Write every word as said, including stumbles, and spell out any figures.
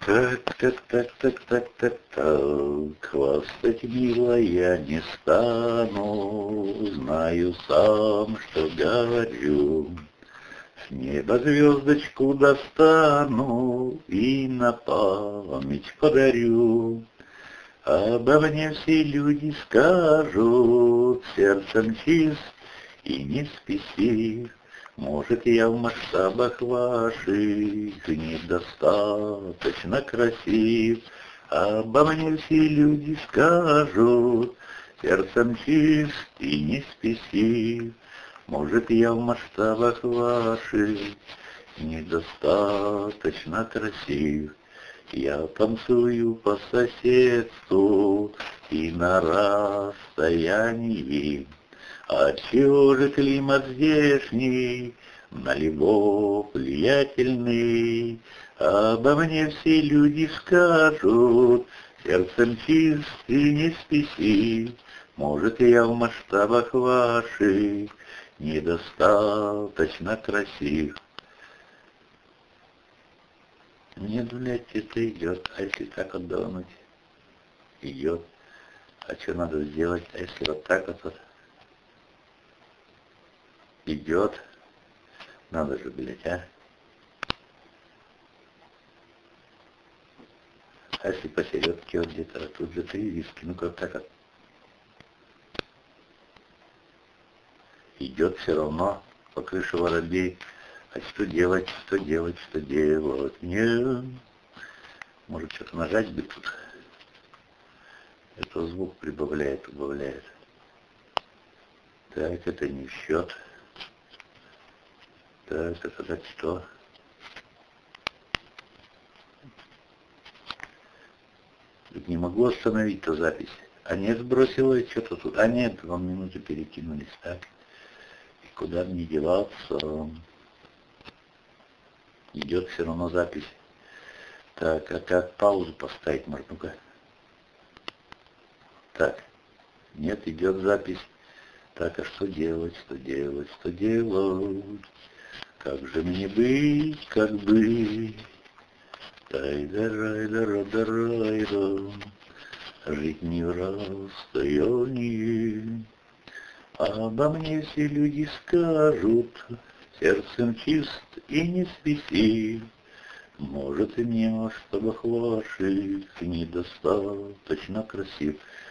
Так, так, так, так, так, так, так, хвастать, милая, не стану, знаю сам, что говорю. С неба звездочку достану и на память подарю. Обо мне все люди скажут, сердцем чист и не спесив. Может, я в масштабах ваших недостаточно красив. Обо мне все люди скажут, сердцем чист и не спесив. Может, я в масштабах ваших недостаточно красив. Я танцую по соседству и на расстоянии. Отчего же климат здешний, на любовь влиятельный? Обо мне все люди скажут, сердцем чист и не спеси. Может, я в масштабах ваших недостаточно красив. Нет, блядь, это идет, а если так отдохнуть? Идет. А что надо сделать, а если вот так вот? вот? Идет. Надо же, блядь, а? А если посередке вот где-то, а тут же три риски, ну как так вот? Идет все равно по крыше воробей. А что делать, что делать, что делать? Нет. Может, что-то нажать бы тут. Это звук прибавляет, убавляет. Так, это не в счет. Так, это так что? Тут не могу остановить-то запись. А нет, сбросила что-то тут. А нет, вам минуты перекинулись. Так. И куда мне деваться? Идет все равно запись. Так, а как паузу поставить, может, ну-ка? Так. Нет, идет запись. Так, а что делать, что делать, что делать? Как же мне быть, как быть? Тай-да-рай-да-ра-да-рай-да. Жить не в расстоянии. Обо мне все люди скажут, сердцем чист и не спеси. Может, и мне в масштабах ваших недостаточно красив.